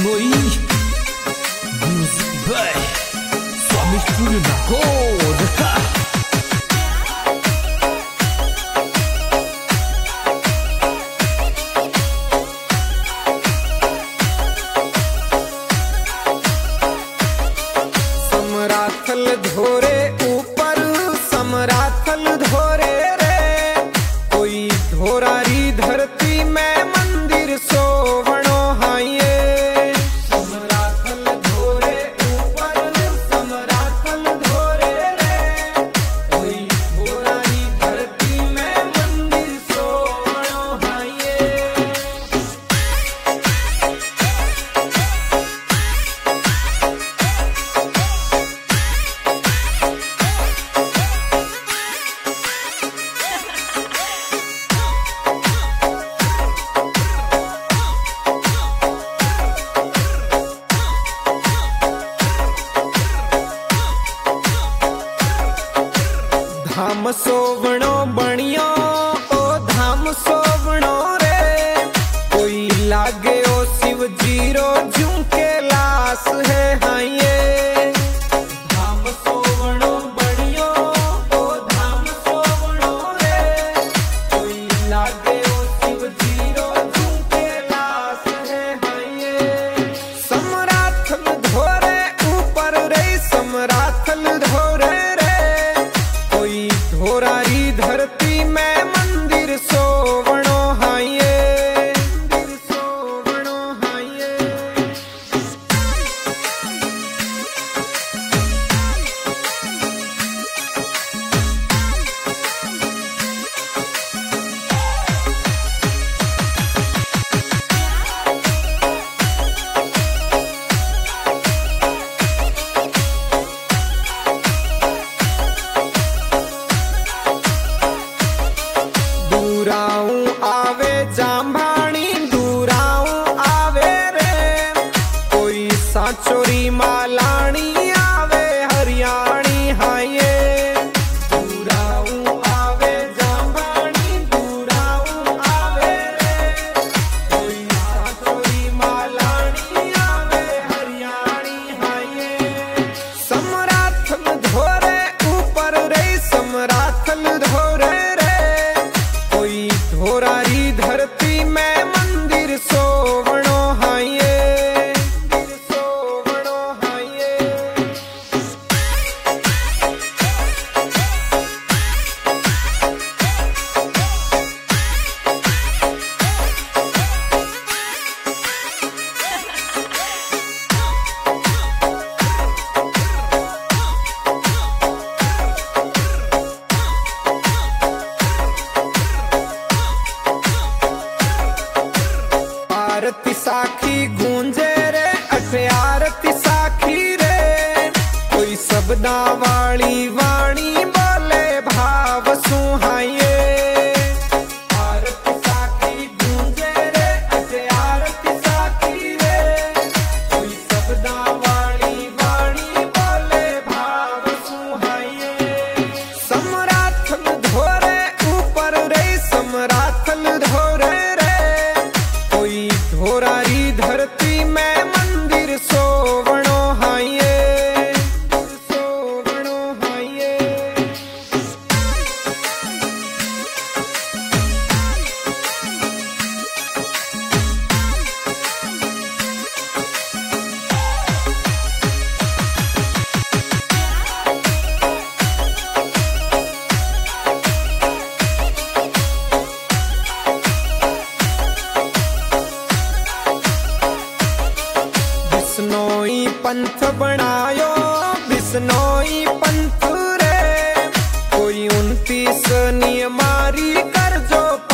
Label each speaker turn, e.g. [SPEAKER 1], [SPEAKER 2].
[SPEAKER 1] Noi Music by Swami Studio na Code.
[SPEAKER 2] Samrathal धोरे ऊपर समराथल धोरे रे, कोई धोरारी धरती में मंदिर सोवणो हाये। समराथल धोरे ऊपर समराथल धोरे रे, कोई धोरारी धरती में मंदिर सोवणो हाये। धाम सोवणो बणियो ओ धाम सोवणो रे, कोई लागे ओ शिव जीरो झुमके लास है हाये। धाम सोवणो बणियो ओ धाम सोवणो रे, कोई लागे ओ शिव जीरो झुमके लास है हाये। समराथल धोरे ऊपर रे समराथल धोरे धोरारी धरती में मंदिर सोवणो हाये। मंदिर सोवणो हाये। दूराऊ आवे जांभाणी दूराऊ आवे रे, कोई सांचोरी मालाणी आवे हरियाणी हाये। दूराऊ आवे जांभाणी दूराऊ आवे रे, कोई सांचोरी मालाणी आवे हरियाणी हाये। समराथल धोरे ऊपर रे समराथल धोरे धोरारी धरती में मंदिर सोवणो हाये। मंदिर सोवणो हाये। आरती साखी गूंजे रे अठे आरती साखी रे, कोई सबदा वाली वाणी बोले भाव सुहाये। आरती साखी गूंजे रे अठे आरती साखी रे, कोई सबदा वाली वाणी बोले भाव सुहाये। समराथल धोरे ऊपर रे समराथल धोरे धोरारी धरती में मंदिर सोवणो हाये। सोवणो हाये। बिश्नोई पंथ बनायो बिश्नोई पंथ रे, कोई 29 नियमारी कर जो